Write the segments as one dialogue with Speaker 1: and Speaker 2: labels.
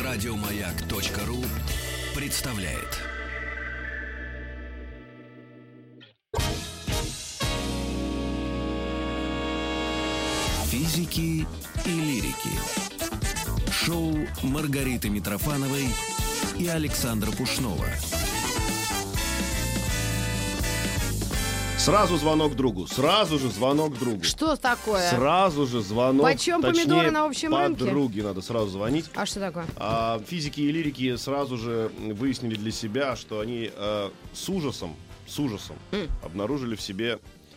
Speaker 1: Радиомаяк.ру представляет. Физики и лирики. Шоу Маргариты Митрофановой и Александра Пушнова.
Speaker 2: Сразу звонок другу.
Speaker 3: Что такое?
Speaker 2: Сразу же звонок.
Speaker 3: Почем помидоры на общем рынке?
Speaker 2: Подруге надо сразу звонить.
Speaker 3: А что такое?
Speaker 2: Физики и лирики сразу же выяснили для себя, что они с ужасом обнаружили в себе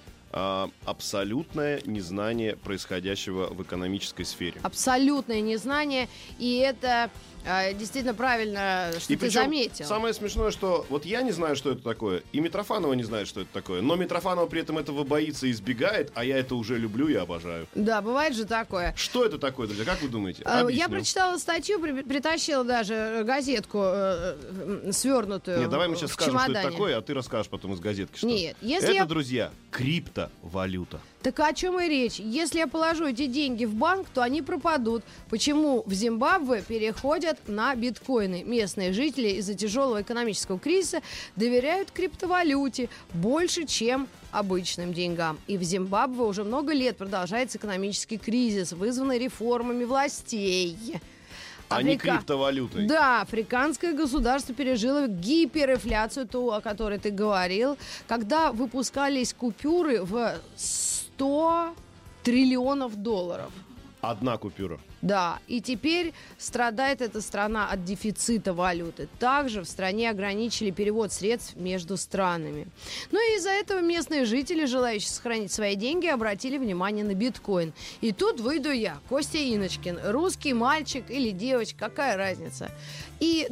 Speaker 2: абсолютное незнание происходящего в экономической сфере.
Speaker 3: Абсолютное незнание, и это действительно правильно, что
Speaker 2: и
Speaker 3: ты заметил.
Speaker 2: Самое смешное, что вот я не знаю, что это такое, и Митрофанова не знает, что это такое, но Митрофанова при этом этого боится и избегает, а я это уже люблю и обожаю.
Speaker 3: Да, бывает же такое.
Speaker 2: Что это такое, друзья? Как вы думаете?
Speaker 3: Я прочитала статью, притащила даже газетку свернутую.
Speaker 2: Нет, давай мы сейчас скажем,
Speaker 3: чемодане.
Speaker 2: что это такое, а ты расскажешь потом из газетки, что.
Speaker 3: Нет,
Speaker 2: это, друзья, криптовалюта.
Speaker 3: Так о чем и речь? Если я положу эти деньги в банк, то они пропадут. Почему в Зимбабве переходят на биткоины? Местные жители из-за тяжелого экономического кризиса доверяют криптовалюте больше, чем обычным деньгам. И в Зимбабве уже много лет продолжается экономический кризис, вызванный реформами властей.
Speaker 2: А не криптовалютой.
Speaker 3: Да, африканское государство пережило гиперинфляцию, ту, о которой ты говорил, когда выпускались купюры в 100 триллионов долларов.
Speaker 2: Одна купюра.
Speaker 3: Да, и теперь страдает эта страна от дефицита валюты. Также в стране ограничили перевод средств между странами. Ну и из-за этого местные жители, желающие сохранить свои деньги, обратили внимание на биткоин. И тут выйду я, Костя Иночкин, русский мальчик или девочка, какая разница? И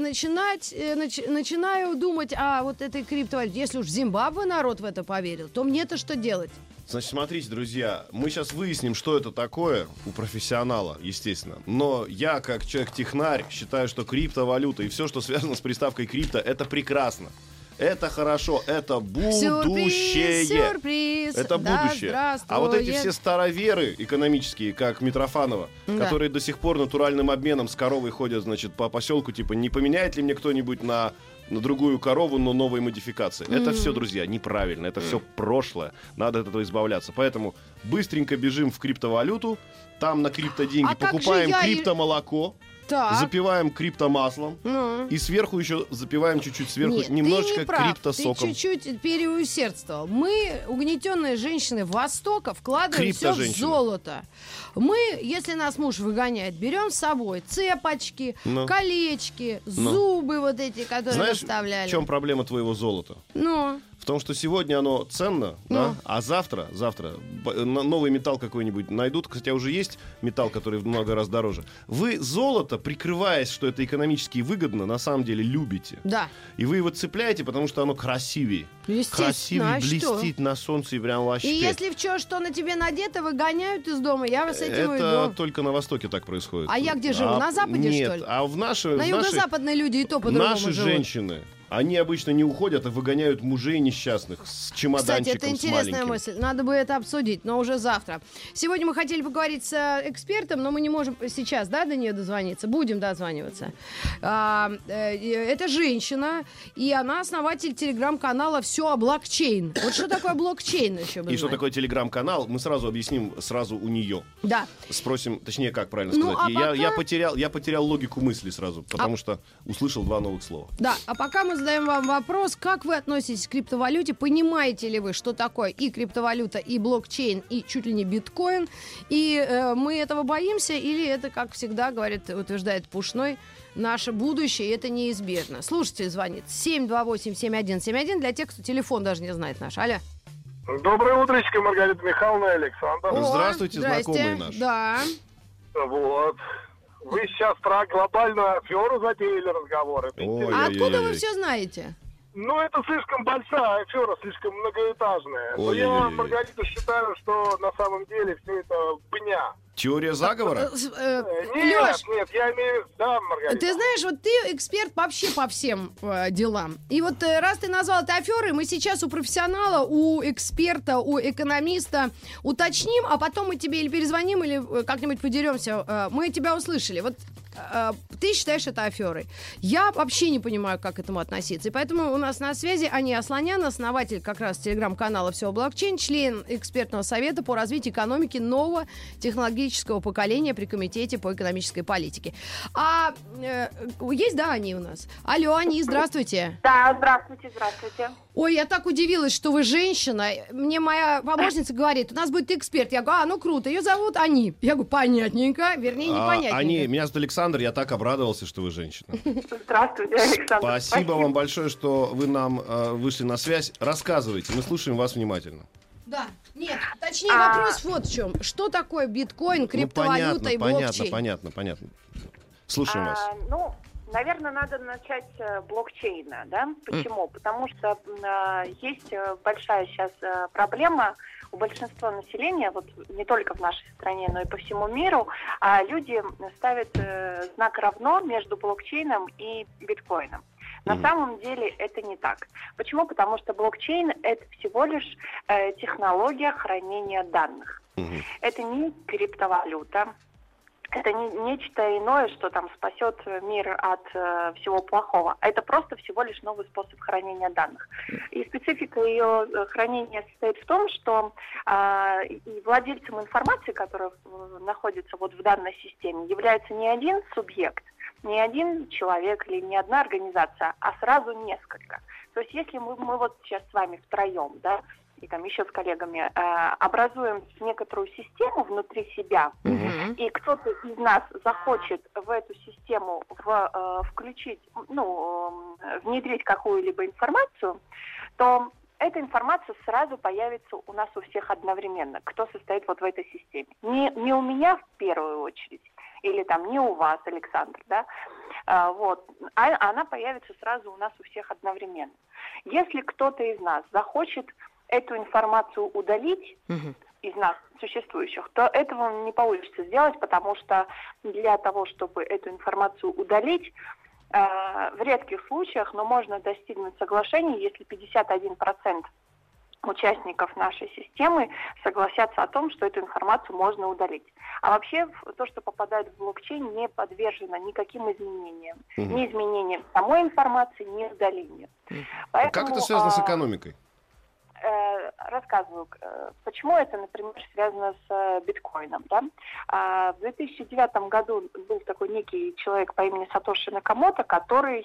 Speaker 3: начинаю думать о вот этой криптовалюте. Если уж в Зимбабве народ в это поверил, то мне-то что делать?
Speaker 2: Значит, смотрите, друзья, мы сейчас выясним, что это такое у профессионала, естественно. Но я, как человек-технарь, считаю, что криптовалюта и все, что связано с приставкой крипто, это прекрасно. Это хорошо, это будущее.
Speaker 3: Сюрприз,
Speaker 2: это
Speaker 3: да,
Speaker 2: будущее. А вот эти все староверы экономические, как Митрофанова, которые до сих пор натуральным обменом с коровой ходят, значит, по поселку, типа, не поменяет ли мне кто-нибудь на другую корову, но новой модификации. Это все, друзья, неправильно. Это все прошлое. Надо от этого избавляться. Поэтому быстренько бежим в криптовалюту. Там на криптоденьги покупаем криптомолоко. Запиваем криптомаслом и сверху еще запиваем чуть-чуть сверху немножечко криптосоком.
Speaker 3: Ты чуть-чуть переусердствовал. Мы, угнетенные женщины Востока, вкладываем все в золото. Мы, если нас муж выгоняет, берем с собой цепочки, колечки, зубы вот эти, которые вставляли.
Speaker 2: В чем проблема твоего золота? В том, что сегодня оно ценно, да? А завтра новый металл какой-нибудь найдут. Кстати, уже есть металл, который в много раз дороже. Вы золото, прикрываясь, что это экономически выгодно, на самом деле любите.
Speaker 3: Да.
Speaker 2: И вы его цепляете, потому что оно красивее.
Speaker 3: Красивее,
Speaker 2: блестит на солнце и прям вообще.
Speaker 3: И если что на тебе надето, выгоняют из дома, я с этим
Speaker 2: это
Speaker 3: иду.
Speaker 2: Только на Востоке так происходит.
Speaker 3: А я где живу? На Западе,
Speaker 2: нет,
Speaker 3: что ли?
Speaker 2: А
Speaker 3: на юго-западные люди и то по-другому
Speaker 2: живут. Наши женщины, они обычно не уходят, а выгоняют мужей несчастных с чемоданчиком.
Speaker 3: Кстати, это интересная мысль. Надо бы это обсудить, но уже завтра. Сегодня мы хотели поговорить с экспертом, но мы не можем сейчас, до нее дозвониться. Будем дозваниваться. Это женщина, и она основатель телеграм-канала «Все о блокчейн». Вот что такое блокчейн еще бы
Speaker 2: И что такое телеграм-канал, мы сразу объясним у нее.
Speaker 3: Да.
Speaker 2: Спросим, точнее, как правильно сказать. Я потерял логику мысли сразу, потому что услышал два новых слова.
Speaker 3: Да, а пока мы задаем вам вопрос, как вы относитесь к криптовалюте, понимаете ли вы, что такое и криптовалюта, и блокчейн, и чуть ли не биткоин, и мы этого боимся, или это, как всегда утверждает Пушной, наше будущее, и это неизбежно. Слушатель звонит 728-7171, для тех, кто телефон даже не знает наш. Алло.
Speaker 4: Доброе утречко, Маргарита Михайловна и Александр.
Speaker 2: Здравствуйте, знакомые наши.
Speaker 3: Да.
Speaker 4: Вот. Вы сейчас про глобальную аферу затеяли разговоры.
Speaker 3: А откуда вы все знаете?
Speaker 4: Это слишком большая афера, слишком многоэтажная. Но я, Маргарита, считаю, что на самом деле все это бня.
Speaker 2: Теория заговора?
Speaker 4: Нет, я имею... Да, Маргарита.
Speaker 3: Ты знаешь, вот ты эксперт вообще по всем делам. И вот раз ты назвал это аферой, мы сейчас у профессионала, у эксперта, у экономиста уточним, а потом мы тебе или перезвоним, или как-нибудь подеремся. Мы тебя услышали. Вот Ты считаешь это аферой. Я вообще не понимаю, как к этому относиться. И поэтому у нас на связи Ани Асланян, основатель как раз телеграм-канала «Все блокчейн», член экспертного совета по развитию экономики нового технологического поколения при Комитете по экономической политике. Есть, да, Ани у нас? Алло, Ани, здравствуйте.
Speaker 5: Да, здравствуйте.
Speaker 3: Ой, я так удивилась, что вы женщина. Мне моя помощница говорит, у нас будет эксперт. Я говорю, ну круто, ее зовут Ани. Я говорю, понятненько, вернее, непонятненько.
Speaker 2: Ани, меня зовут Александр, я так обрадовался, что вы женщина.
Speaker 5: Здравствуйте, Александр.
Speaker 2: Спасибо вам большое, что вы нам вышли на связь. Рассказывайте, мы слушаем вас внимательно.
Speaker 3: Да, нет, точнее вопрос вот в чем. Что такое биткоин, криптовалюта и блокчейн?
Speaker 2: Понятно. Слушаем вас.
Speaker 5: Наверное, надо начать с блокчейна, да? Почему? Потому что есть большая сейчас проблема у большинства населения, вот не только в нашей стране, но и по всему миру, люди ставят знак равно между блокчейном и биткоином. На самом деле это не так. Почему? Потому что блокчейн – это всего лишь технология хранения данных. Это не криптовалюта. Это не нечто иное, что там спасет мир от всего плохого. Это просто всего лишь новый способ хранения данных. И специфика ее хранения состоит в том, что и владельцем информации, которая находится вот в данной системе, является не один субъект, не один человек или не одна организация, а сразу несколько. То есть если мы вот сейчас с вами втроем, да, и там еще с коллегами, образуем некоторую систему внутри себя, и кто-то из нас захочет в эту систему включить, внедрить какую-либо информацию, то эта информация сразу появится у нас у всех одновременно, кто состоит вот в этой системе. Не у меня в первую очередь, или там не у вас, Александр, да, она появится сразу у нас у всех одновременно. Если кто-то из нас захочет эту информацию удалить из нас, существующих, то этого не получится сделать, потому что для того, чтобы эту информацию удалить, в редких случаях, но можно достигнуть соглашения, если 51% участников нашей системы согласятся о том, что эту информацию можно удалить. А вообще то, что попадает в блокчейн, не подвержено никаким изменениям. Ни изменениям самой информации, ни удалению. Поэтому,
Speaker 2: как это связано с экономикой?
Speaker 5: Рассказываю, почему это, например, связано с биткоином. Да? В 2009 году был такой некий человек по имени Сатоши Накамото, который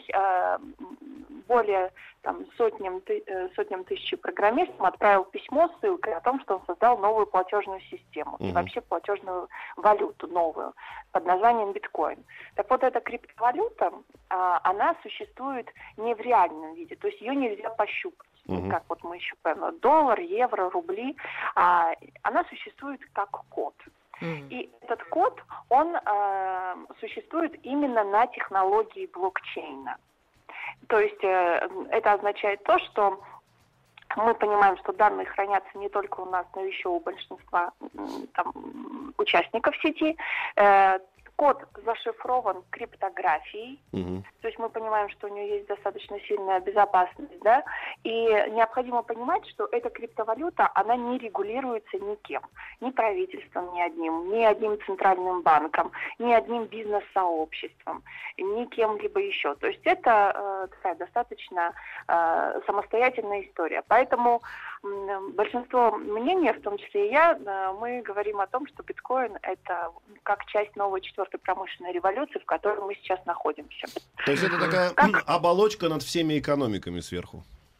Speaker 5: более сотням тысяч программистам отправил письмо с ссылкой о том, что он создал новую платежную систему и вообще платежную валюту новую под названием биткоин. Так вот, эта криптовалюта, она существует не в реальном виде, то есть ее нельзя пощупать. Как вот мы считаем, доллар, евро, рубли, она существует как код. И этот код, он существует именно на технологии блокчейна. То есть это означает то, что мы понимаем, что данные хранятся не только у нас, но еще у большинства участников сети. Код зашифрован криптографией, то есть мы понимаем, что у нее есть достаточно сильная безопасность, да, и необходимо понимать, что эта криптовалюта, она не регулируется никем, ни правительством, ни одним центральным банком, ни одним бизнес-сообществом, ни кем-либо еще. То есть это такая достаточно самостоятельная история. Поэтому большинство мнений, в том числе и я, мы говорим о том, что биткоин – это как часть новой четвертой промышленной революции, в которой мы сейчас находимся.
Speaker 2: То есть это такая оболочка над всеми экономиками сверху?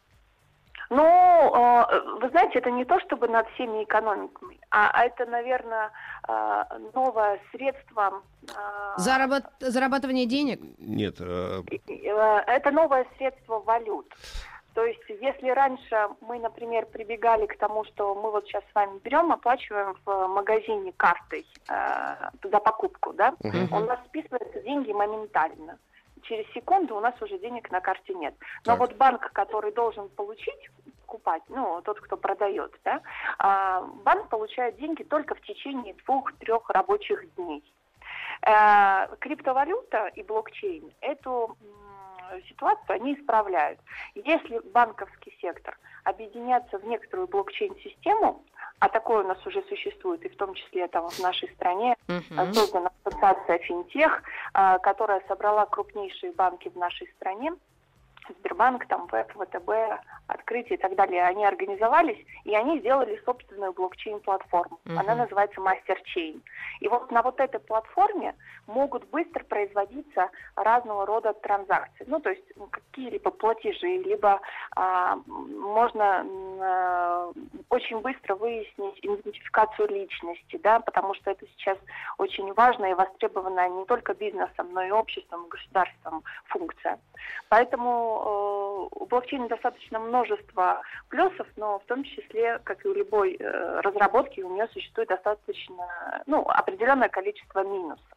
Speaker 5: Вы знаете, это не то чтобы над всеми экономиками, а это, наверное, новое средство...
Speaker 3: Зарабатывание денег?
Speaker 2: Нет.
Speaker 5: Это новое средство валют. То есть, если раньше мы, например, прибегали к тому, что мы вот сейчас с вами берем, оплачиваем в магазине картой за покупку, да, у нас списываются деньги моментально. Через секунду у нас уже денег на карте нет. Но вот банк, который должен покупать, тот, кто продает, да, банк получает деньги только в течение 2-3 рабочих дней. Криптовалюта и блокчейн эту ситуацию они исправляют. Если банковский сектор объединяется в некоторую блокчейн-систему, а такое у нас уже существует, и в том числе там в нашей стране создана ассоциация «Финтех», которая собрала крупнейшие банки в нашей стране, Сбербанк, там, ВЭП, ВТБ, Открытие и так далее. Они организовались, и они сделали собственную блокчейн-платформу. Она называется MasterChain. И вот на вот этой платформе могут быстро производиться разного рода транзакции. Ну, то есть какие-либо платежи, либо можно очень быстро выяснить идентификацию личности, да, потому что это сейчас очень важная и востребованная не только бизнесом, но и обществом, и государством функция. Поэтому у блокчейна достаточно множество плюсов, но в том числе, как и у любой разработки, у нее существует достаточно, определенное количество минусов.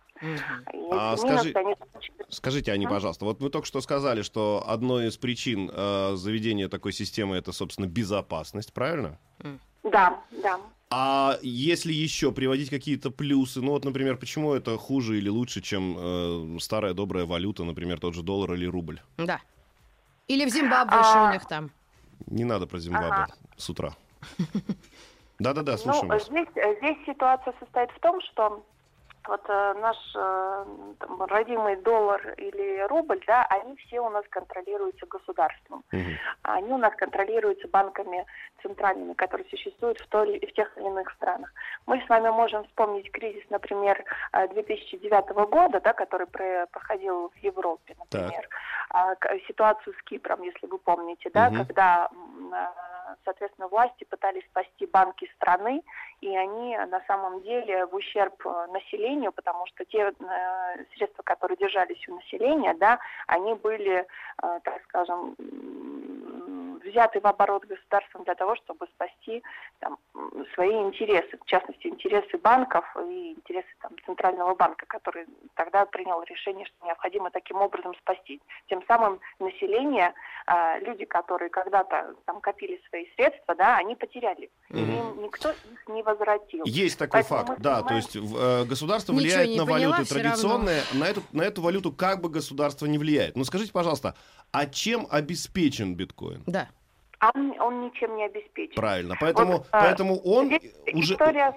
Speaker 2: Скажите, Аня, пожалуйста, вот вы только что сказали, что одной из причин заведения такой системы это, собственно, безопасность, правильно?
Speaker 5: Да.
Speaker 2: А если еще приводить какие-то плюсы, ну вот, например, почему это хуже или лучше, чем старая добрая валюта, например, тот же доллар или рубль?
Speaker 3: Да. Или в Зимбабве, что у них там?
Speaker 2: Не надо про Зимбабве с утра. Да-да-да, слушаем вас.
Speaker 5: Здесь ситуация состоит в том, что вот наш родимый доллар или рубль, да, они все у нас контролируются государством. Они у нас контролируются банками центральными, которые существуют в тех или иных странах. Мы с вами можем вспомнить кризис, например, 2009 года, да, который проходил в Европе, например. Ситуацию с Кипром, если вы помните, да, когда, соответственно, власти пытались спасти банки страны, и они на самом деле в ущерб населению, потому что те средства, которые держались у населения, да, они были, так скажем, взяты в оборот государством для того, чтобы спасти там, свои интересы, в частности, интересы банков и интересы там, Центрального банка, который тогда принял решение, что необходимо таким образом спасти. Тем самым население, люди, которые когда-то там копили свои средства, да, они потеряли. И им никто их не возвратил.
Speaker 2: Есть такой факт, да, то есть государство влияет на валюты традиционные, на эту валюту как бы государство не влияет. Но скажите, пожалуйста, а чем обеспечен биткоин?
Speaker 3: Да.
Speaker 5: Он ничем не обеспечен.
Speaker 2: Правильно, поэтому он
Speaker 5: здесь
Speaker 2: уже...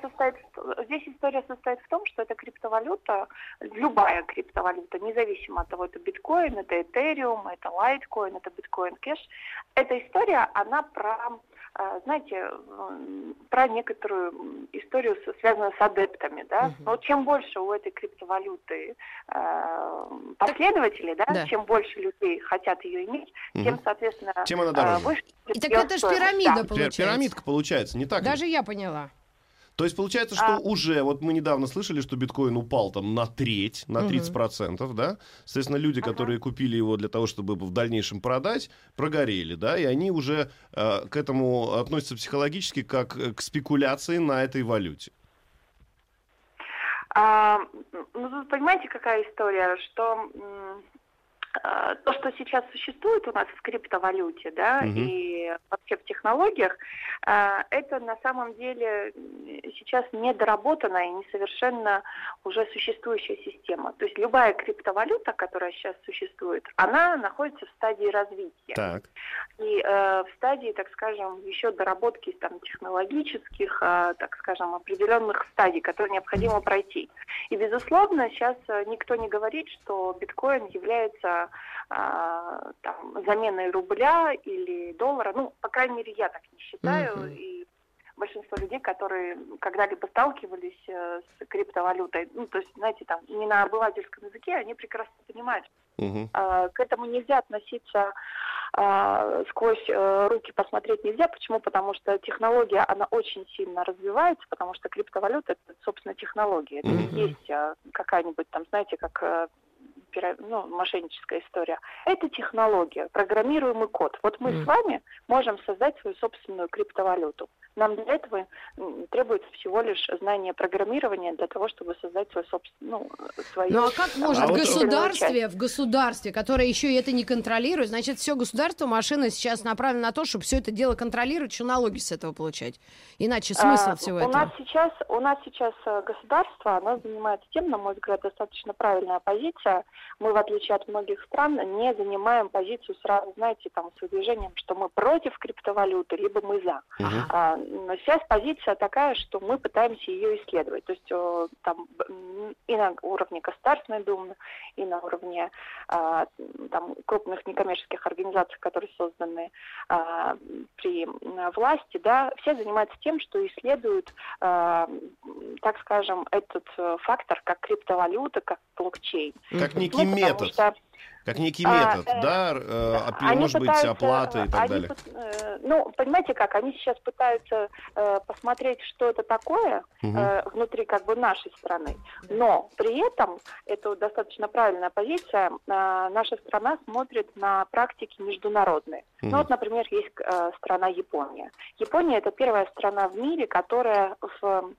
Speaker 2: Здесь история состоит в том, что эта криптовалюта, любая криптовалюта, независимо от того, это биткоин, это этериум, это лайткоин, это биткоин кэш, эта история, она знаете, про некоторую историю, связанную с адептами, да. Но чем больше у этой криптовалюты последователей, да, чем больше людей хотят ее иметь, тем, соответственно, тем она дороже.
Speaker 3: Выше. И так это же пирамида получается.
Speaker 2: Пирамидка получается, не так ли?
Speaker 3: Даже я поняла.
Speaker 2: То есть получается, что уже, вот мы недавно слышали, что биткоин упал там на треть, на 30%, да? Соответственно, люди, которые купили его для того, чтобы в дальнейшем продать, прогорели, да? И они уже к этому относятся психологически как к спекуляции на этой валюте.
Speaker 5: Тут понимаете, какая история, что... То, что сейчас существует у нас в криптовалюте, да, и вообще в технологиях, это на самом деле сейчас недоработанная и несовершенно уже существующая система. То есть любая криптовалюта, которая сейчас существует, она находится в стадии развития.
Speaker 2: Так.
Speaker 5: И в стадии, так скажем, еще доработки там, технологических, так скажем, определенных стадий, которые необходимо пройти. И, безусловно, сейчас никто не говорит, что биткоин является заменой рубля или доллара. Ну, по крайней мере, я так не считаю. И большинство людей, которые когда-либо сталкивались с криптовалютой, ну, то есть, знаете, там, не на обывательском языке, они прекрасно понимают. К этому нельзя относиться сквозь руки, посмотреть нельзя. Почему? Потому что технология, она очень сильно развивается, потому что криптовалюта — это, собственно, технология. Это не есть какая-нибудь там, знаете, как... мошенническая история. Это технология, программируемый код. Вот мы с вами можем создать свою собственную криптовалюту. Нам для этого требуется всего лишь знание программирования для того, чтобы создать свою собственную...
Speaker 3: Ну а как может в государстве, которое еще и это не контролирует, значит, все государство, машина сейчас направлена на то, чтобы все это дело контролировать, еще налоги с этого получать. Иначе смысл всего этого.
Speaker 5: У нас сейчас государство, оно занимается тем, на мой взгляд, достаточно правильная позиция. Мы, в отличие от многих стран, не занимаем позицию сразу, знаете, там, с выдвижением, что мы против криптовалюты, либо мы за. сейчас позиция такая, что мы пытаемся ее исследовать. То есть там и на уровне Государственной Думы, и на уровне там, крупных некоммерческих организаций, которые созданы при власти, да, все занимаются тем, что исследуют, так скажем, этот фактор как криптовалюта, как блокчейн.
Speaker 2: Как некий метод. Как некий метод, может быть, оплаты и так далее.
Speaker 5: Ну, понимаете как, они сейчас пытаются посмотреть, что это такое внутри как бы нашей страны, но при этом, это достаточно правильная позиция, наша страна смотрит на практики международные. Ну вот, например, есть страна Япония. Япония — это первая страна в мире, которая в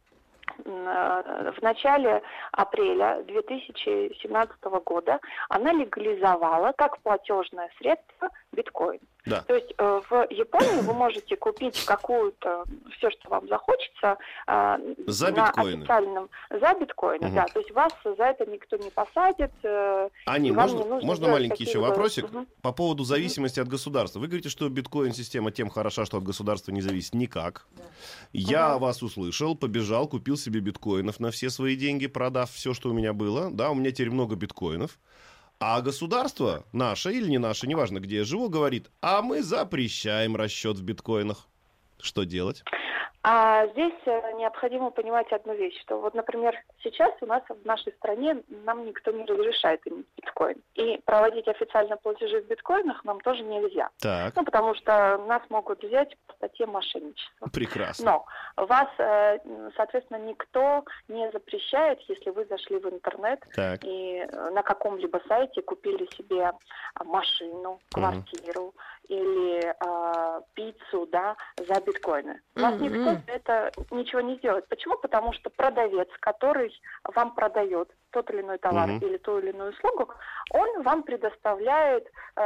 Speaker 5: начале апреля 2017 года она легализовала как платежное средство биткоин.
Speaker 2: Да.
Speaker 5: То есть в Японии вы можете купить какую-то, все, что вам захочется,
Speaker 2: за
Speaker 5: на
Speaker 2: биткоины.
Speaker 5: За биткоины, да. То есть вас за это никто не посадит.
Speaker 2: Ани, можно маленький еще вопросик по поводу зависимости от государства? Вы говорите, что биткоин-система тем хороша, что от государства не зависит никак. Да. Я вас услышал, побежал, купил себе биткоинов на все свои деньги, продав все, что у меня было. Да, у меня теперь много биткоинов. А государство, наше или не наше, неважно, где я живу, говорит, а мы запрещаем расчет в биткоинах. Что делать?
Speaker 5: А здесь необходимо понимать одну вещь, что вот, например, сейчас у нас в нашей стране нам никто не разрешает иметь биткоин. И проводить официально платежи в биткоинах нам тоже нельзя.
Speaker 2: Так.
Speaker 5: Ну, потому что нас могут взять по статье мошенничества.
Speaker 2: Прекрасно.
Speaker 5: Но вас, соответственно, никто не запрещает, если вы зашли в интернет и на каком-либо сайте купили себе машину, квартиру или пиццу, да, за биткоины. Вас никто это ничего не сделает. Почему? Потому что продавец, который вам продает тот или иной товар или ту или иную услугу, он вам предоставляет,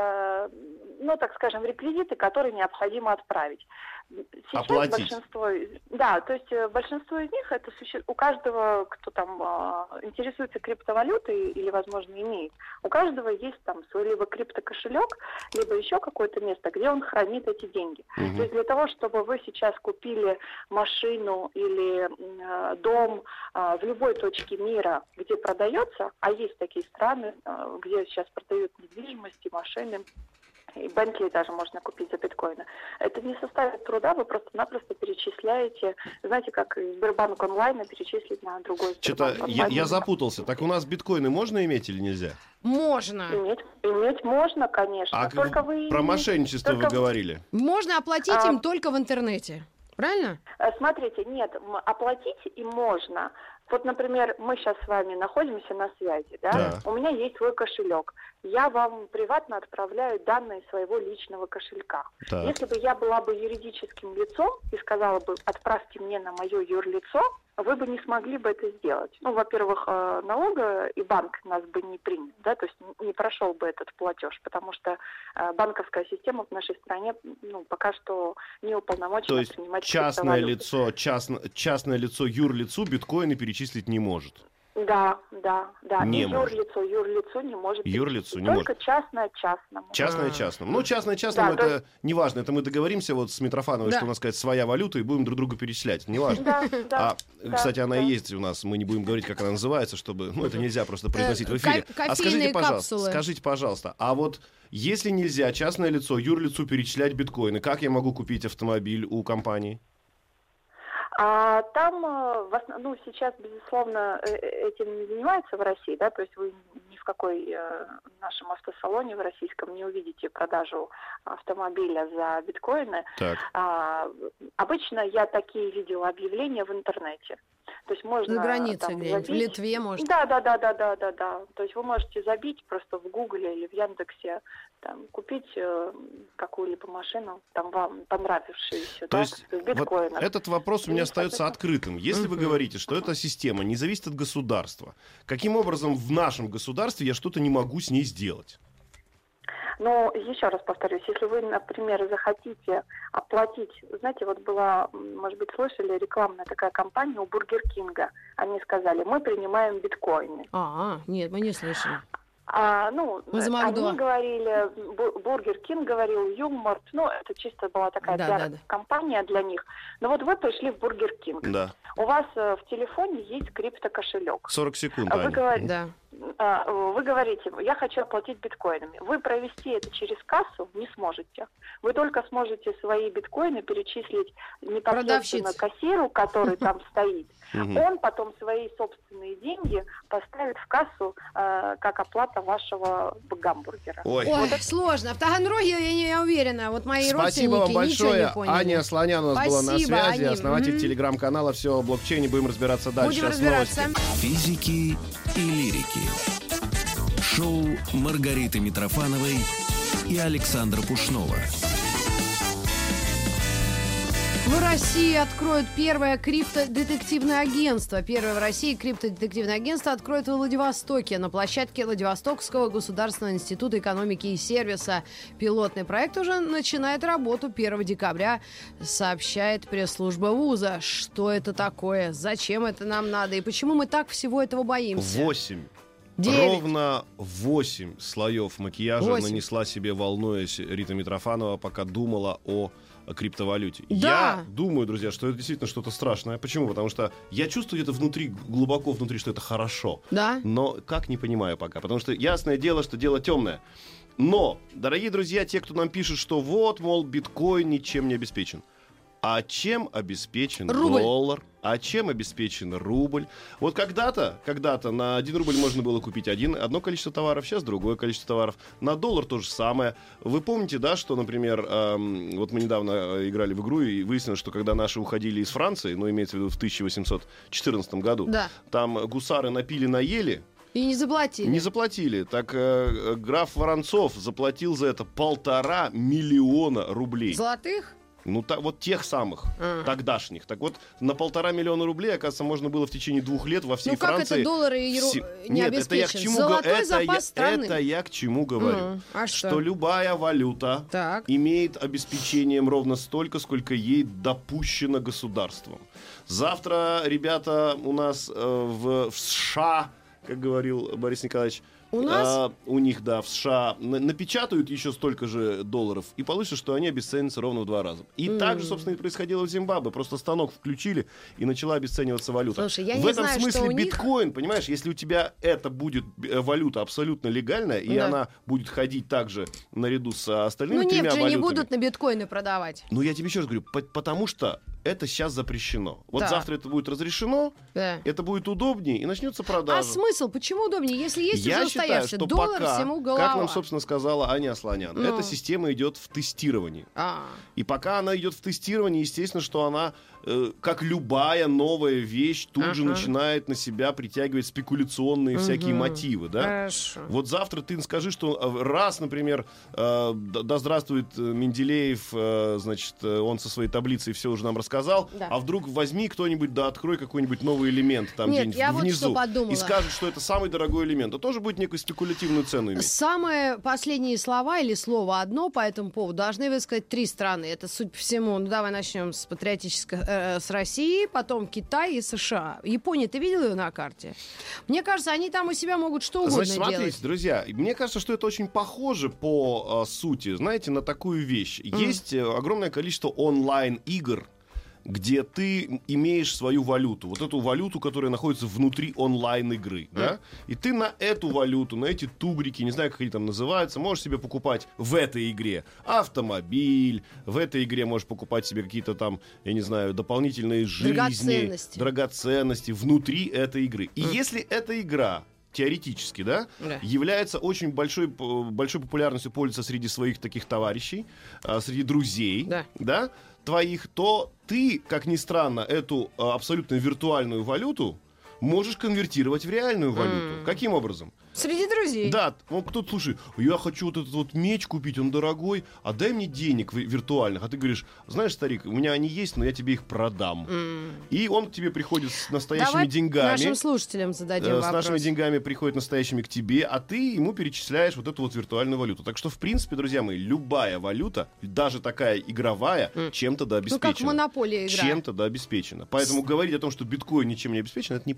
Speaker 5: ну, так скажем, реквизиты, которые необходимо отправить. Сейчас
Speaker 2: оплатить.
Speaker 5: То есть большинство из них, это у каждого, кто там интересуется криптовалютой или, возможно, имеет, у каждого есть там свой либо криптокошелек, либо еще какое-то место, где он хранит эти деньги. То есть для того, чтобы вы сейчас купили машину или дом в любой точке мира, где продается, а есть такие страны, где сейчас продают недвижимость и машины, и Бентли даже можно купить за биткоины. Это не составит труда, вы просто-напросто перечисляете, знаете, как Сбербанк онлайн перечислить на другой Сбербанк.
Speaker 2: Что-то я запутался. Так у нас биткоины можно иметь или нельзя?
Speaker 3: Можно.
Speaker 5: Иметь можно, конечно.
Speaker 2: А
Speaker 5: только
Speaker 2: про мошенничество вы говорили.
Speaker 3: Можно оплатить им только в интернете. Правильно?
Speaker 5: Смотрите, нет, оплатить им можно. Вот, например, мы сейчас с вами находимся на связи, да? У меня есть свой кошелек. Я вам приватно отправляю данные своего личного кошелька. Если бы я была бы юридическим лицом и сказала бы, отправьте мне на мое юрлицо, вы бы не смогли бы это сделать. Ну, во-первых, налога и банк нас бы не принял, да, то есть не прошел бы этот платеж, потому что банковская система в нашей стране, ну, пока что не уполномочена принимать криптовалюты.
Speaker 2: То есть частное лицо юрлицу биткоины перечислить не может?
Speaker 5: Да.
Speaker 2: Не
Speaker 5: и юрлицу не может.
Speaker 2: Юрлицу не
Speaker 5: только
Speaker 2: может.
Speaker 5: частное частному.
Speaker 2: Частное частному. Ну, частное частному, это неважно. Это мы договоримся вот с Митрофановой, что у нас, сказать, своя валюта, и будем друг другу перечислять. Неважно. Кстати, она и есть у нас. Мы не будем говорить, как она называется, чтобы... Ну, это нельзя просто произносить в эфире. Скажите, пожалуйста, а вот если нельзя частное лицо, юрлицу перечислять биткоины, как я могу купить автомобиль у компании?
Speaker 5: А там, сейчас, безусловно, этим не занимается в России, да, то есть вы ни в какой нашем автосалоне в российском не увидите продажу автомобиля за биткоины. Обычно я такие видела объявления в интернете. То есть можно
Speaker 3: на границе где-нибудь, в Литве, может?
Speaker 5: Да. То есть вы можете забить просто в Гугле или в Яндексе, там, купить какую-либо машину, там, вам понравившуюся,
Speaker 2: то есть в биткоинах. Вот этот вопрос у меня остается открытым. Если вы говорите, что эта система не зависит от государства, каким образом в нашем государстве я что-то не могу с ней сделать?
Speaker 5: Но еще раз повторюсь, если вы, например, захотите оплатить, знаете, вот была, может быть, слышали, рекламная такая кампания у Бургер Кинга. Они сказали, мы принимаем биткоины.
Speaker 3: Нет, мы не слышали.
Speaker 5: Они говорили, Бургер Кинг говорил, Юмор, это чисто была такая пиар-компания для них. Но вот вы пришли в Бургер Кинг.
Speaker 2: Да.
Speaker 5: У вас в телефоне есть криптокошелек.
Speaker 2: 40 секунд,
Speaker 5: Вы говорите, я хочу оплатить биткоинами. Вы провести это через кассу не сможете. Вы только сможете свои биткоины перечислить непосредственно кассиру, который там стоит. Он потом свои собственные деньги поставит в кассу как оплата вашего гамбургера.
Speaker 3: Ой, сложно. В Таганроге я не уверена. Вот мои
Speaker 2: родственники
Speaker 3: ничего не поняли.
Speaker 2: Спасибо вам большое. Аня Слонян у нас была на связи, основатель телеграм-канала «Все о блокчейне». Будем разбираться дальше.
Speaker 3: Будем разбираться.
Speaker 1: Физики и лирики. Шоу Маргариты Митрофановой и Александра Пушнова.
Speaker 3: В России откроют первое криптодетективное агентство. Первое в России криптодетективное агентство откроют в Владивостоке на площадке Владивостокского государственного института экономики и сервиса. Пилотный проект уже начинает работу 1 декабря, сообщает пресс-служба вуза. Что это такое? Зачем это нам надо? И почему мы так всего этого боимся?
Speaker 2: 9. Ровно 8 слоев макияжа нанесла себе, волнуясь, Рита Митрофанова, пока думала о криптовалюте.
Speaker 3: Да.
Speaker 2: Я думаю, друзья, что это действительно что-то страшное. Почему? Потому что я чувствую где-то внутри, глубоко внутри, что это хорошо.
Speaker 3: Да.
Speaker 2: Но как, не понимаю пока. Потому что ясное дело, что дело темное. Но, дорогие друзья, те, кто нам пишет, что вот, мол, биткоин ничем не обеспечен. А чем обеспечен доллар? А чем обеспечен рубль? Вот когда-то на 1 рубль можно было купить одно количество товаров, сейчас другое количество товаров. На доллар то же самое. Вы помните, да, что, например, вот мы недавно играли в игру, и выяснилось, что когда наши уходили из Франции, имеется в виду в 1814 году, там гусары напили-наели,
Speaker 3: и не заплатили.
Speaker 2: Не заплатили. Так граф Воронцов заплатил за это 1,5 миллиона рублей.
Speaker 3: Золотых?
Speaker 2: Вот тех самых, тогдашних. Так вот, на 1,5 миллиона рублей, оказывается, можно было в течение 2 лет во всей Франции...
Speaker 3: как это доллары не обеспечен?
Speaker 2: Золотой
Speaker 3: запас страны.
Speaker 2: Это я к чему говорю.
Speaker 3: Что
Speaker 2: любая валюта имеет обеспечением ровно столько, сколько ей допущено государством. Завтра ребята у нас в США, как говорил Борис Николаевич, у них, в США напечатают еще столько же долларов, и получится, что они обесценятся ровно в 2 раза. И так же, собственно, и происходило в Зимбабве. Просто станок включили, и начала обесцениваться валюта.
Speaker 3: Слушай, я
Speaker 2: в этом
Speaker 3: знаю,
Speaker 2: смысле
Speaker 3: что
Speaker 2: биткоин, понимаешь, если у тебя это будет валюта абсолютно легальная, и она будет ходить также наряду с остальными 3 валютами.
Speaker 3: Не будут на биткоины продавать.
Speaker 2: Я тебе еще раз говорю, потому что это сейчас запрещено. Завтра это будет разрешено, это будет удобнее, и начнется продажа.
Speaker 3: А смысл? Почему удобнее? Если есть
Speaker 2: я
Speaker 3: уже
Speaker 2: считаю, что
Speaker 3: доллар,
Speaker 2: пока,
Speaker 3: всему голова.
Speaker 2: как нам, собственно, сказала Аня Слонян, эта система идет в тестировании. И пока она идет в тестировании, естественно, что она, как любая новая вещь, тут же начинает на себя притягивать спекуляционные всякие мотивы. Да?
Speaker 3: Хорошо.
Speaker 2: Вот завтра ты скажи, что раз, например, да здравствует Менделеев, значит, он со своей таблицей все уже нам рассказал, а вдруг возьми кто-нибудь, открой какой-нибудь новый элемент там где-нибудь внизу и скажет, что это самый дорогой элемент. Это тоже будет некую спекулятивную цену иметь.
Speaker 3: Самые последние слова или слово одно по этому поводу должны высказать 3 страны. Это, судя по всему, давай начнем с патриотической, с России, потом Китай и США. Япония, ты видел ее на карте? Мне кажется, они там у себя могут что угодно делать.
Speaker 2: Значит, смотрите, друзья, мне кажется, что это очень похоже по сути, знаете, на такую вещь. Есть огромное количество онлайн-игр, где ты имеешь свою валюту. Вот эту валюту, которая находится внутри онлайн-игры. Да? И ты на эту валюту, на эти тугрики, не знаю, как они там называются, можешь себе покупать в этой игре автомобиль, в этой игре можешь покупать себе какие-то там, я не знаю, дополнительные жизни, драгоценности внутри этой игры. И если эта игра теоретически, является очень большой популярностью, пользуется среди своих таких товарищей, среди друзей, твоих, то ты, как ни странно, эту абсолютно виртуальную валюту можешь конвертировать в реальную валюту. Каким образом?
Speaker 3: Среди друзей.
Speaker 2: Да, кто-то, слушай, я хочу вот этот вот меч купить, он дорогой, а дай мне денег виртуальных. А ты говоришь, знаешь, старик, у меня они есть, но я тебе их продам. И он к тебе приходит с настоящими деньгами.
Speaker 3: Нашим слушателям зададим вопрос.
Speaker 2: С нашими деньгами приходит настоящими к тебе, а ты ему перечисляешь вот эту вот виртуальную валюту. Так что, в принципе, друзья мои, любая валюта, даже такая игровая, чем-то обеспечена.
Speaker 3: Как монополия игра.
Speaker 2: Чем-то обеспечена. Поэтому говорить о том, что биткоин ничем не обеспечен, это неправда.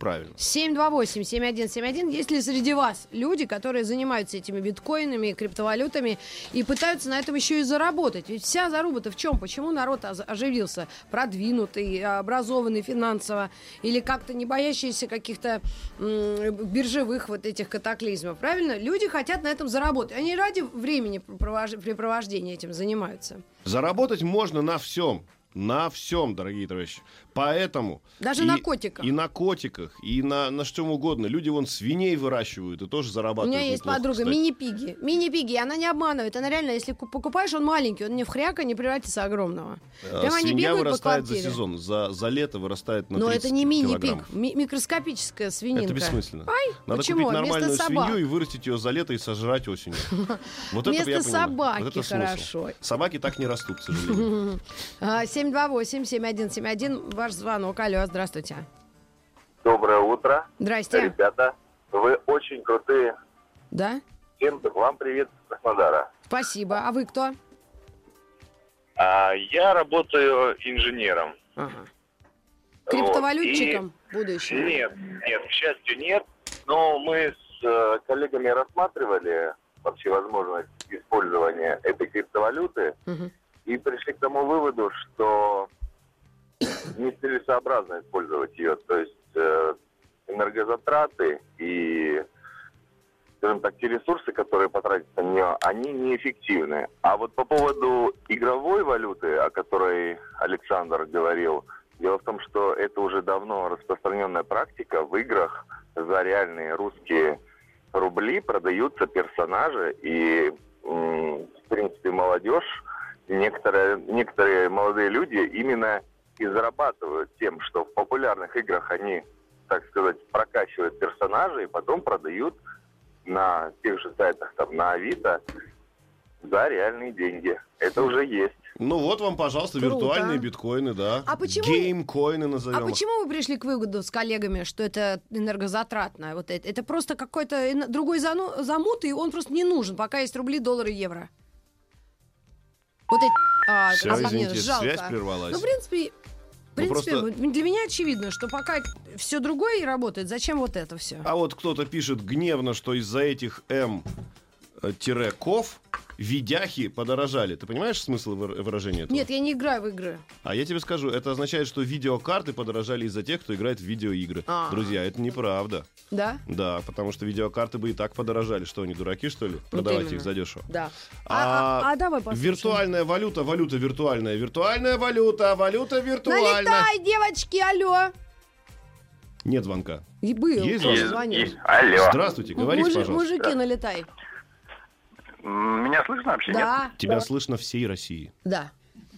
Speaker 2: неправильно.
Speaker 3: 728-7171. Есть ли среди вас люди, которые занимаются этими биткоинами, криптовалютами и пытаются на этом еще и заработать? Ведь вся заруба-то в чем? Почему народ оживился? Продвинутый, образованный финансово или как-то не боящийся каких-то биржевых вот этих катаклизмов? Правильно? Люди хотят на этом заработать. Они ради времяпрепровождения этим занимаются.
Speaker 2: Заработать можно на всем. На всем, дорогие товарищи. Поэтому...
Speaker 3: Даже на котиках.
Speaker 2: И на котиках, и на чем угодно. Люди вон свиней выращивают и тоже зарабатывают.
Speaker 3: У меня есть
Speaker 2: неплохо,
Speaker 3: подруга,
Speaker 2: кстати.
Speaker 3: мини-пиги. Мини-пиги, она не обманывает. Она реально, если покупаешь, он маленький, он не в хряка не превратится огромного. Прямо они
Speaker 2: Свинья
Speaker 3: бегают по
Speaker 2: вырастает за
Speaker 3: квартире.
Speaker 2: сезон. За лето вырастает на 30
Speaker 3: Но это не мини-пиг,
Speaker 2: килограммов.
Speaker 3: микроскопическая свининка.
Speaker 2: Это бессмысленно.
Speaker 3: Ай,
Speaker 2: Надо
Speaker 3: почему?
Speaker 2: купить нормальную
Speaker 3: Вместо собак.
Speaker 2: свинью и вырастить ее за лето и сожрать осенью. Вот это
Speaker 3: Вместо
Speaker 2: я понимаю.
Speaker 3: собаки
Speaker 2: Вот это смысл.
Speaker 3: хорошо.
Speaker 2: Собаки так не растут, к сожалению.
Speaker 3: 728-7171, ваш звонок. Алло, здравствуйте.
Speaker 6: Доброе утро.
Speaker 3: Здрасте.
Speaker 6: Ребята, вы очень крутые.
Speaker 3: Да?
Speaker 6: Всем вам привет из Краснодара.
Speaker 3: Спасибо. А вы кто?
Speaker 6: Я работаю инженером.
Speaker 3: Ага. Криптовалютчиком будущим?
Speaker 6: Нет, к счастью, нет. Но мы с коллегами рассматривали вообще возможность использования этой криптовалюты и пришли к тому выводу, что нецелесообразно использовать ее. То есть энергозатраты и, скажем так, те ресурсы, которые потратятся на нее, они неэффективны. А вот по поводу игровой валюты, о которой Александр говорил, дело в том, что это уже давно распространенная практика. В играх за реальные русские рубли продаются персонажи, и, в принципе, молодежь, некоторые молодые люди именно и зарабатывают тем, что в популярных играх они, так сказать, прокачивают персонажей и потом продают на тех же сайтах, там, на Авито за реальные деньги. Это уже есть.
Speaker 2: Ну вот вам, пожалуйста,
Speaker 3: Круто.
Speaker 2: виртуальные биткоины, да.
Speaker 3: А почему-
Speaker 2: Геймкоины назовем.
Speaker 3: А почему вы пришли к выводу с коллегами, что это энергозатратно? Вот это просто какой-то другой замут, и он просто не нужен, пока есть рубли, доллары, евро. Вот эти...
Speaker 2: Всё, извините,
Speaker 3: жалко.
Speaker 2: связь прервалась.
Speaker 3: Ну, в принципе,
Speaker 2: просто-
Speaker 3: для меня очевидно, что пока все другое работает, зачем вот это все?
Speaker 2: А вот кто-то пишет гневно, что из-за этих М-ков видяхи подорожали. Ты понимаешь смысл выражения этого?
Speaker 3: Нет, я не играю в игры.
Speaker 2: А я тебе скажу, это означает, что видеокарты подорожали из-за тех, кто играет в видеоигры. Друзья, это неправда.
Speaker 3: Да?
Speaker 2: Да, потому что видеокарты бы и так подорожали. Что, они дураки, что ли? Продавать
Speaker 3: именно.
Speaker 2: их задешево.
Speaker 3: Да.
Speaker 2: А
Speaker 3: Давай послушаем.
Speaker 2: виртуальная валюта, валюта виртуальная, виртуальная валюта, валюта виртуальная.
Speaker 3: Налетай, девочки, алло!
Speaker 2: Нет звонка.
Speaker 3: И был.
Speaker 2: Есть
Speaker 3: кто
Speaker 2: звонок?
Speaker 3: звонил.
Speaker 6: Алло.
Speaker 2: Здравствуйте, говорите, пожалуйста.
Speaker 3: Мужики, налетай.
Speaker 6: Меня слышно вообще?
Speaker 3: Да.
Speaker 2: Тебя слышно всей России.
Speaker 3: Да.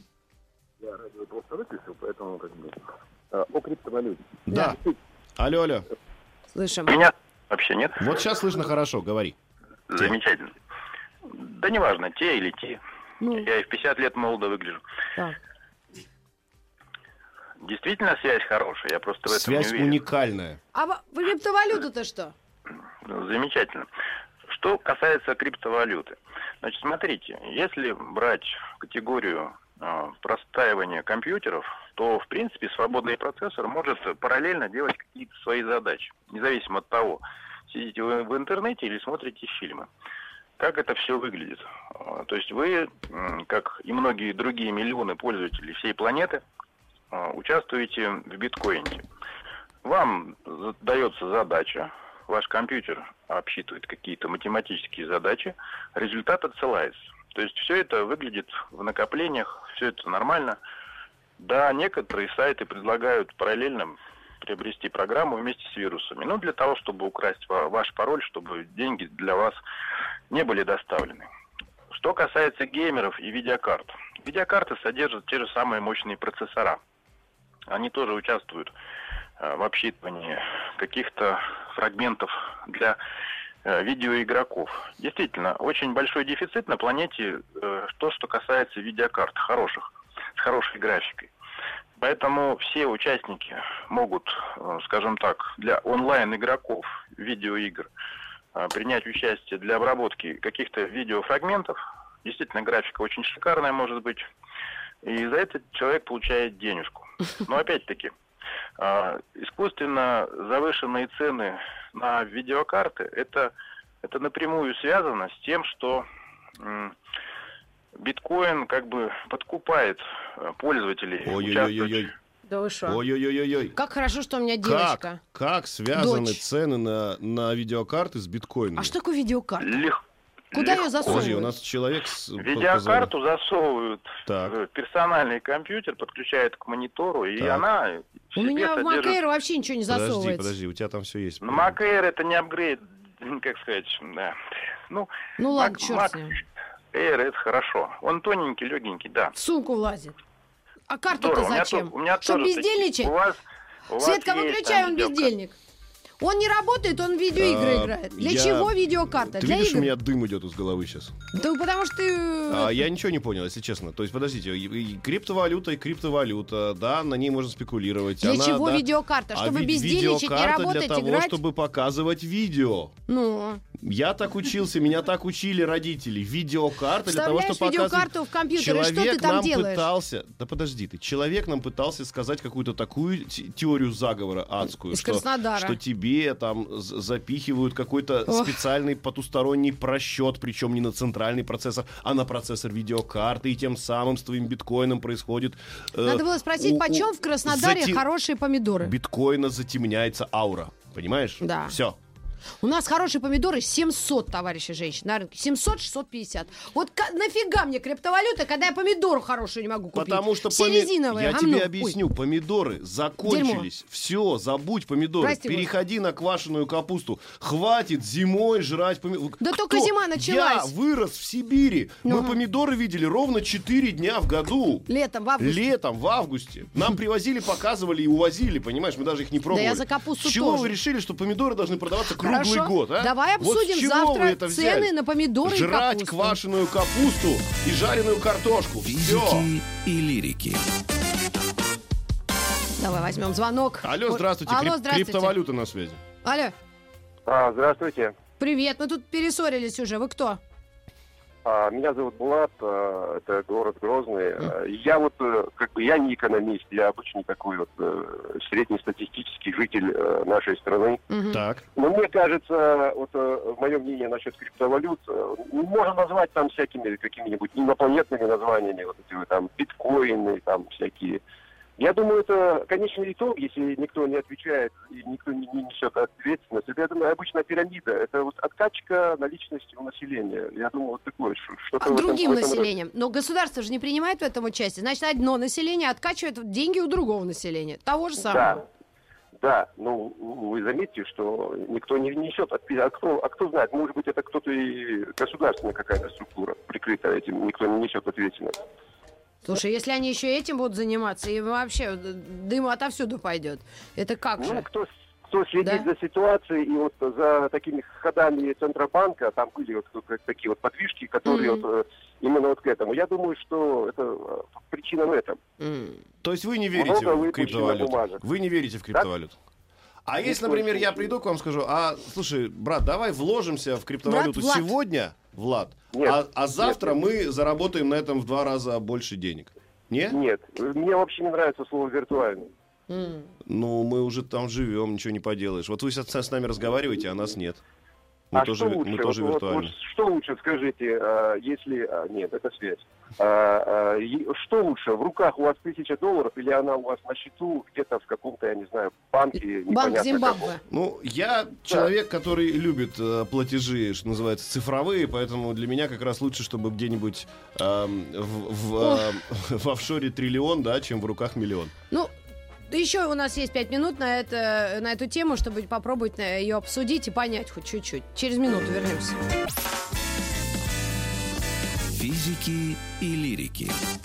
Speaker 6: Я радиопростоводитель, поэтому как бы о криптовалюте.
Speaker 2: Да. Алло, алло.
Speaker 3: Слышим.
Speaker 6: Меня вообще нет?
Speaker 2: Вот сейчас слышно хорошо, говори.
Speaker 6: Замечательно. Да неважно, те или те.
Speaker 3: Ну.
Speaker 6: Я и в 50 лет молодо выгляжу.
Speaker 3: Так.
Speaker 6: Действительно связь хорошая, я просто в этом
Speaker 2: Связь
Speaker 6: не уверен.
Speaker 2: уникальная.
Speaker 3: А криптовалюта-то что?
Speaker 6: Замечательно. Что касается криптовалюты. Значит, смотрите, если брать категорию простаивания компьютеров, то, в принципе, свободный процессор может параллельно делать какие-то свои задачи, независимо от того, сидите вы в интернете или смотрите фильмы. Как это все выглядит? То есть вы, как и многие другие миллионы пользователей всей планеты, участвуете в биткоине. Вам дается задача, ваш компьютер обсчитывает какие-то математические задачи, результат отсылается. То есть все это выглядит в накоплениях, все это нормально. Да, некоторые сайты предлагают параллельно приобрести программу вместе с вирусами. Ну, для того, чтобы украсть ваш пароль, чтобы деньги для вас не были доставлены. Что касается геймеров и видеокарт. Видеокарты содержат те же самые мощные процессора. Они тоже участвуют в обсчитывании каких-то фрагментов для видеоигроков. Действительно, очень большой дефицит на планете то, что касается видеокарт хороших, с хорошей графикой. Поэтому все участники могут, скажем так, для онлайн-игроков видеоигр принять участие для обработки каких-то видеофрагментов. Действительно, графика очень шикарная может быть. И за это человек получает денежку. Но опять-таки, Искусственно завышенные цены на видеокарты, это напрямую связано с тем, что биткоин как бы подкупает пользователей.
Speaker 2: Ой-ой-ой-ой.
Speaker 3: Да вы шо?
Speaker 2: Ой-ой-ой-ой.
Speaker 3: Как хорошо, что у меня девочка.
Speaker 2: Как связаны
Speaker 3: Дочь.
Speaker 2: цены на видеокарты с биткоином?
Speaker 3: А что такое видеокарта?
Speaker 6: Легко.
Speaker 3: Куда ее
Speaker 2: Подожди,
Speaker 3: засовывают?
Speaker 2: у нас человек...
Speaker 6: Видеокарту засовывают
Speaker 2: Так.
Speaker 6: в персональный компьютер, подключают к монитору, и
Speaker 2: Так.
Speaker 6: она в
Speaker 3: У
Speaker 6: себе
Speaker 3: меня в
Speaker 6: содержит...
Speaker 3: Mac Air вообще ничего не засовывается.
Speaker 2: Подожди, у тебя там все есть.
Speaker 6: Но Mac Air это не апгрейд, как сказать, да. Ну
Speaker 3: ладно,
Speaker 6: Mac
Speaker 3: черт с ним.
Speaker 6: Air это хорошо. Он тоненький, легенький, да.
Speaker 3: В сумку влазит. А карта-то
Speaker 6: Здорово.
Speaker 3: зачем?
Speaker 6: У меня
Speaker 3: Чтобы
Speaker 6: тоже
Speaker 3: бездельничать?
Speaker 6: у вас
Speaker 3: Светка,
Speaker 6: есть
Speaker 3: выключай,
Speaker 6: там
Speaker 3: он
Speaker 6: видеокарта.
Speaker 3: бездельник. Он не работает, он в видеоигры играет. Для чего видеокарта?
Speaker 2: Ты
Speaker 3: Для
Speaker 2: видишь,
Speaker 3: игр.
Speaker 2: у меня дым идет из головы сейчас.
Speaker 3: Да потому что ты...
Speaker 2: Я ничего не понял, если честно. То есть, подождите, и криптовалюта, да, на ней можно спекулировать.
Speaker 3: Для
Speaker 2: Она,
Speaker 3: чего
Speaker 2: да,
Speaker 3: видеокарта? Чтобы бездельничать, не
Speaker 2: видеокарта
Speaker 3: работать,
Speaker 2: для того,
Speaker 3: играть?
Speaker 2: чтобы показывать видео.
Speaker 3: Ну,
Speaker 2: Я так учился, меня так учили родители. Видеокарта для того,
Speaker 3: вставляешь
Speaker 2: чтобы показывать...
Speaker 3: видеокарту в компьютер, и что ты
Speaker 2: Человек
Speaker 3: там
Speaker 2: нам
Speaker 3: делаешь?
Speaker 2: пытался... Да подожди ты. Человек нам пытался сказать какую-то такую теорию заговора адскую.
Speaker 3: Из Краснодара.
Speaker 2: Что тебе там запихивают какой-то специальный потусторонний просчет, причем не на центральный процессор, а на процессор видеокарты, и тем самым с твоим биткоином происходит...
Speaker 3: Надо было спросить, почем в Краснодаре хорошие помидоры?
Speaker 2: Биткоина затемняется аура. Понимаешь?
Speaker 3: Да.
Speaker 2: Все.
Speaker 3: У нас хорошие помидоры 700, товарищи женщины, на рынке. 700-650. Вот нафига мне криптовалюта, когда я помидору хорошую не могу купить?
Speaker 2: Потому что
Speaker 3: все резиновые,
Speaker 2: я
Speaker 3: гомно.
Speaker 2: тебе объясню, помидоры закончились. Все, забудь помидоры.
Speaker 3: Прости,
Speaker 2: переходи на квашеную капусту. Хватит зимой жрать помидоры.
Speaker 3: Да только зима началась.
Speaker 2: Я вырос в Сибири. Мы помидоры видели ровно 4 дня в году.
Speaker 3: Летом, в августе.
Speaker 2: Летом, в августе. Нам привозили, показывали и увозили, понимаешь? Мы даже их не пробовали.
Speaker 3: я за капусту
Speaker 2: С чего
Speaker 3: тоже.
Speaker 2: вы решили, что помидоры должны продаваться круглый
Speaker 3: Хорошо.
Speaker 2: год, а?
Speaker 3: Давай
Speaker 2: Вот с
Speaker 3: обсудим
Speaker 2: чего вы
Speaker 3: завтра
Speaker 2: это взяли?
Speaker 3: цены на помидоры и
Speaker 2: Жрать
Speaker 3: капусту.
Speaker 2: квашеную капусту и жареную картошку. Все.
Speaker 1: Физики и лирики.
Speaker 3: Давай возьмем звонок.
Speaker 2: Алло, здравствуйте.
Speaker 3: Алло, здравствуйте.
Speaker 2: Криптовалюта на связи.
Speaker 3: Алло,
Speaker 4: Здравствуйте.
Speaker 3: привет. Мы тут перессорились уже. Вы кто?
Speaker 4: Меня зовут Влад, это город Грозный. Я вот, я не экономист, я обычный такой вот среднестатистический житель нашей страны.
Speaker 2: Так.
Speaker 4: Но мне кажется, вот мое мнение насчет криптовалют, можно назвать там всякими какими-нибудь инопланетными названиями, вот эти вот там биткоины, там всякие. Я думаю, это конечный итог, если никто не отвечает и никто не несет ответственность. Это, я думаю, обычная пирамида. Это вот откачка наличности у населения. Я думаю, вот такое что-то.
Speaker 3: Другим населением. Но государство же не принимает в этом участие. Значит, одно население откачивает деньги у другого населения. Того же самого.
Speaker 4: Да, ну вы заметите, что никто не несет ответственность. А кто знает, может быть, это кто-то и государственная какая-то структура прикрыта этим, никто не несет ответственность.
Speaker 3: Слушай, если они еще этим будут заниматься, и вообще дым отовсюду пойдет. Это как же?
Speaker 4: Ну, кто следит за ситуацией, и вот за такими ходами Центробанка, там были вот такие вот подвижки, которые вот именно вот к этому. Я думаю, что это причина в этом.
Speaker 2: То есть вы не верите в криптовалюту? Вы не верите в криптовалюту? А если, например, я приду к вам и скажу, слушай, брат, давай вложимся в криптовалюту
Speaker 3: Влад.
Speaker 2: сегодня, Влад,
Speaker 4: Нет,
Speaker 2: а завтра мы заработаем на этом в 2 раза больше денег. Не?
Speaker 4: Нет, мне вообще не нравится слово «виртуальный».
Speaker 2: Ну, мы уже там живем, ничего не поделаешь. Вот вы сейчас с нами разговариваете, а нас нет. Мы тоже виртуальны.
Speaker 4: Вот что лучше, скажите, если... Нет, это связь. Что лучше, в руках у вас $1000 или она у вас на счету где-то в каком-то, я не знаю, банке?
Speaker 3: Банк Зимбабве.
Speaker 2: Ну, я человек, который любит платежи, что называется, цифровые, поэтому для меня как раз лучше, чтобы где-нибудь в офшоре триллион, да, чем в руках миллион.
Speaker 3: Ну, еще у нас есть 5 минут на эту тему, чтобы попробовать ее обсудить и понять хоть чуть-чуть. Через минуту вернемся.
Speaker 1: Физики и лирики.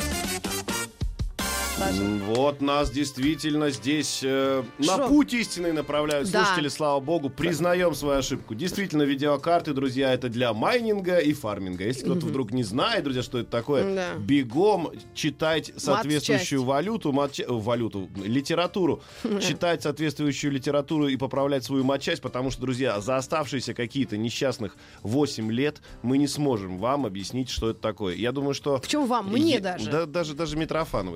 Speaker 2: Вот нас действительно здесь на путь истинный направляют слушатели, слава богу. Признаем свою ошибку. Действительно, видеокарты, друзья, это для майнинга и фарминга. Если кто-то вдруг не знает, друзья, что это такое, бегом читать соответствующую литературу. Читать соответствующую литературу и поправлять свою матчасть, потому что, друзья, за оставшиеся какие-то несчастных 8 лет мы не сможем вам объяснить, что это такое. Я думаю, что...
Speaker 3: Почему вам? Мне даже.
Speaker 2: Даже Митрофановой. Дело в том,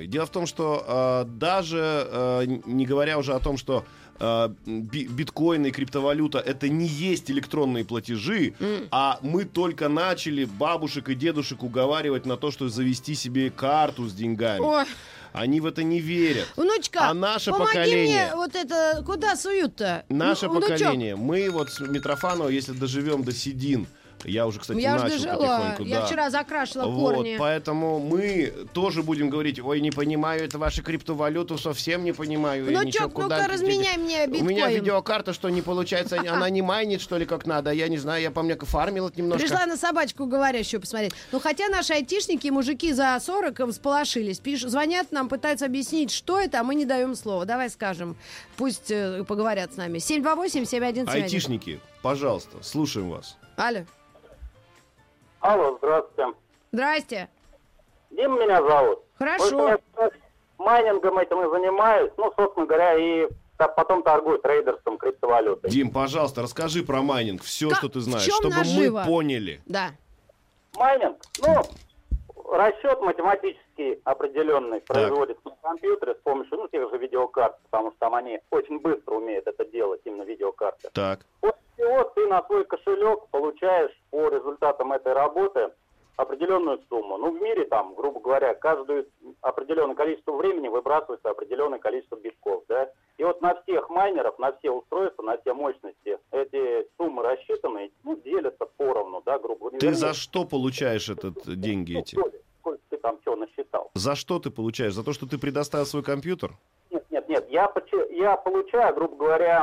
Speaker 2: что даже не говоря уже о том, что биткоины и криптовалюта это не есть электронные платежи, а мы только начали бабушек и дедушек уговаривать на то, что завести себе карту с деньгами.
Speaker 3: Ой.
Speaker 2: Они в это не верят.
Speaker 3: Внучка,
Speaker 2: а наше
Speaker 3: помоги
Speaker 2: поколение,
Speaker 3: мне вот это, куда суют-то?
Speaker 2: наше
Speaker 3: Внучок.
Speaker 2: поколение, мы вот с Митрофановой, если доживем до седин, я уже, кстати,
Speaker 3: Я
Speaker 2: начал
Speaker 3: уже дожила.
Speaker 2: потихоньку.
Speaker 3: Я
Speaker 2: да.
Speaker 3: вчера закрашивала
Speaker 2: Вот,
Speaker 3: корни.
Speaker 2: поэтому мы тоже будем говорить: ой, не понимаю, это вашу криптовалюту, совсем не понимаю. и ничего,
Speaker 3: Внучок,
Speaker 2: куда
Speaker 3: ну-ка, разменяй мне биткоин.
Speaker 2: У меня видеокарта, что не получается, она не майнит, что ли, как надо, я не знаю, я помню, фармила немножко.
Speaker 3: Пришла на собачку говорящую посмотреть. Ну, хотя наши айтишники, мужики за 40 всполошились. Звонят нам, пытаются объяснить, что это, а мы не даем слова. Давай скажем. Пусть поговорят с нами. 728-7171.
Speaker 2: Айтишники, пожалуйста, слушаем вас.
Speaker 3: Алло.
Speaker 7: Алло, здравствуйте.
Speaker 3: Здрасте.
Speaker 7: Дим меня зовут.
Speaker 3: Хорошо.
Speaker 7: Майнингом этим и занимаюсь, ну, собственно говоря, и потом торгую трейдерством криптовалютой.
Speaker 2: Дим, пожалуйста, расскажи про майнинг, все, что ты знаешь,
Speaker 3: в чем
Speaker 2: чтобы
Speaker 3: нажива?
Speaker 2: мы поняли.
Speaker 3: Да.
Speaker 7: Майнинг, ну, расчет математический определенный производится на компьютере с помощью, ну, тех же видеокарт, потому что там они очень быстро умеют это делать, именно видеокарты.
Speaker 2: Так.
Speaker 7: После чего ты на свой кошелек получаешь по результатам этой работы определенную сумму. Ну, в мире там, грубо говоря, каждое определенное количество времени выбрасывается определенное количество битков, да. И вот на всех майнеров, на все устройства, на все мощности эти суммы рассчитаны, ну, делятся поровну, да, грубо говоря.
Speaker 2: Ты за что получаешь деньги эти?
Speaker 7: Сколько ты там чего насчитал?
Speaker 2: За что ты получаешь? За то, что ты предоставил свой компьютер?
Speaker 7: Нет, я получаю, грубо говоря,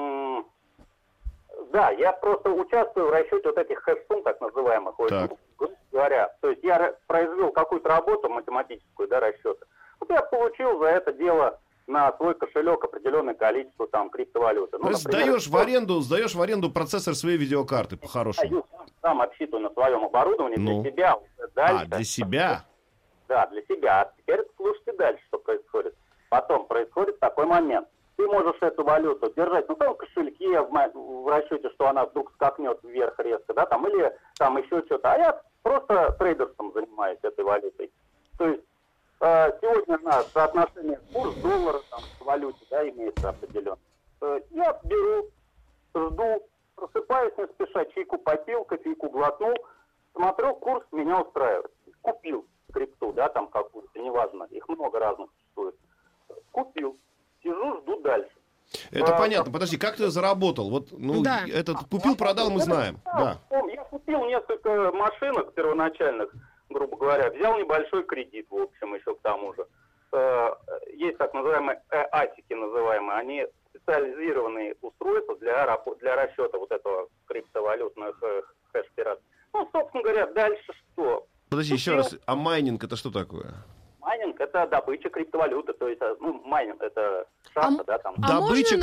Speaker 7: да, я просто участвую в расчете вот этих хэш-сумм, так называемых, грубо говоря. То есть я произвел какую-то работу математическую, да, расчеты. Вот я получил за это дело на свой кошелек определенное количество там криптовалюты. Ну, например,
Speaker 2: сдаешь в аренду процессор своей видеокарты, по-хорошему.
Speaker 7: сам обсчитываю на своем оборудовании для себя. Дальше.
Speaker 2: Для себя?
Speaker 7: Да, для себя. А теперь слушайте дальше, что происходит. Потом происходит такой момент. Ты можешь эту валюту держать на своем кошельке в расчете, что она вдруг скакнет вверх резко, да, там, или там еще что-то. А я просто трейдерством занимаюсь этой валютой. То есть сегодня у нас соотношение курс доллара там, к валюте, да, имеется определенно. Я беру, жду, просыпаюсь не спеша, чайку попил, кофейку глотнул, смотрю, курс меня устраивает. Купил крипту, да, там какую-то, неважно, их много разных существует. Купил. Сижу, жду дальше.
Speaker 2: Это понятно. Подожди, как ты заработал? Вот, купил, продал, мы знаем. Да.
Speaker 7: Я купил несколько машинок первоначальных, грубо говоря, взял небольшой кредит, в общем, еще к тому же. Есть так называемые АСИКи называемые, они специализированные устройства для расчета вот этого криптовалютных хэш-пиратов. Ну, собственно говоря, дальше что?
Speaker 2: Подожди, еще раз, а майнинг это что такое?
Speaker 7: Майнинг — это добыча криптовалюты, то есть, ну, майнинг — это шахта, да, там.
Speaker 2: Добыча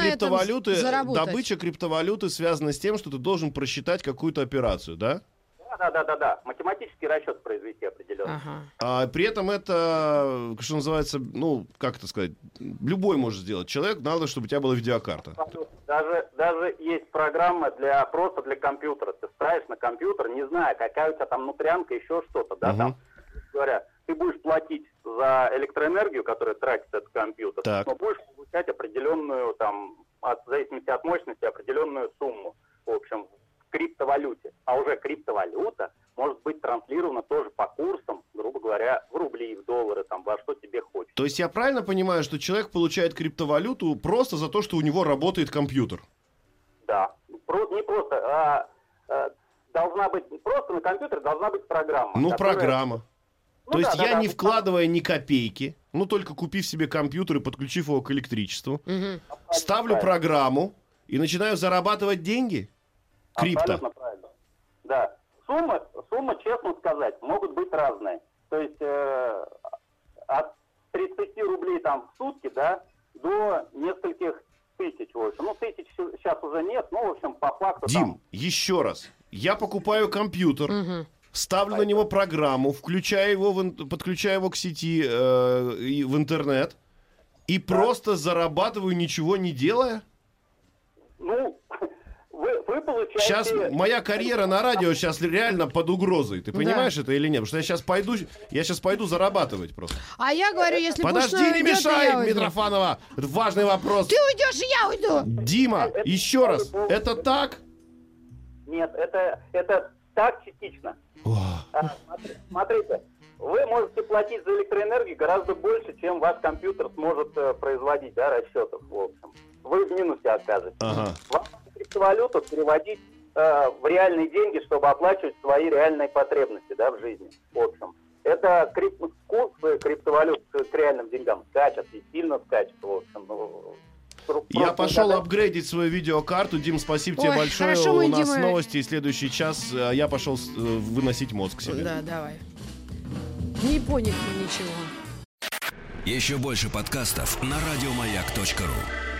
Speaker 2: криптовалюты связана с тем, что ты должен просчитать какую-то операцию, да?
Speaker 7: Да. Математический расчет произвести определенно.
Speaker 2: А при этом это, что называется, ну, как это сказать, любой может сделать человек, надо, чтобы у тебя была видеокарта.
Speaker 7: Даже есть программа просто для компьютера. Ты ставишь на компьютер, не знаю, какая у тебя там внутрянка, еще что-то, да, там, говоря, ты будешь платить за электроэнергию, которую тратит этот компьютер, но будешь получать определенную, там, в зависимости от мощности, определенную сумму, в общем, в криптовалюте. А уже криптовалюта может быть транслирована тоже по курсам, грубо говоря, в рубли, в доллары, там, во что тебе хочется.
Speaker 2: То есть я правильно понимаю, что человек получает криптовалюту просто за то, что у него работает компьютер?
Speaker 7: Да. Не просто, должна быть, просто на компьютере должна быть программа.
Speaker 2: Ну, программа. То есть я, не вкладывая ни копейки, ну, только купив себе компьютер и подключив его к электричеству, ставлю программу и начинаю зарабатывать деньги? Крипто.
Speaker 7: Абсолютно правильно. Да. Суммы, честно сказать, могут быть разные. То есть от 30 рублей там в сутки, да, до нескольких тысяч, в общем. Ну, тысяч сейчас уже нет, но, в общем, по факту...
Speaker 2: Дим, еще раз. Я покупаю компьютер, ставлю на него программу, подключаю его к сети в интернет и просто зарабатываю, ничего не делая?
Speaker 7: Ну, вы
Speaker 2: сейчас моя карьера на радио сейчас реально под угрозой. Ты понимаешь это или нет? Потому что я сейчас пойду зарабатывать просто.
Speaker 3: А я говорю, если
Speaker 2: подожди,
Speaker 3: Пушной
Speaker 2: не
Speaker 3: уйдет,
Speaker 2: мешай,
Speaker 3: я уйду.
Speaker 2: Митрофанова. Это важный вопрос.
Speaker 3: Ты уйдешь, и я уйду.
Speaker 2: Дима, еще раз, это так?
Speaker 7: Нет, это так частично. Смотрите, вы можете платить за электроэнергию гораздо больше, чем ваш компьютер сможет производить, да, расчетов, в общем. Вы в минусе окажетесь.
Speaker 2: Ага.
Speaker 7: Вам надо криптовалюту переводить в реальные деньги, чтобы оплачивать свои реальные потребности, да, в жизни, в общем. Это курс криптовалют к реальным деньгам скачет, и сильно скачет, в общем.
Speaker 2: Я пошел апгрейдить свою видеокарту. Дим, спасибо тебе большое.
Speaker 3: хорошо,
Speaker 2: У
Speaker 3: мы,
Speaker 2: нас
Speaker 3: Дима...
Speaker 2: новости и следующий час. Я пошел выносить мозг себе.
Speaker 3: Да, давай. Не поняли мы ничего.
Speaker 1: Еще больше подкастов на радиомаяк.ру.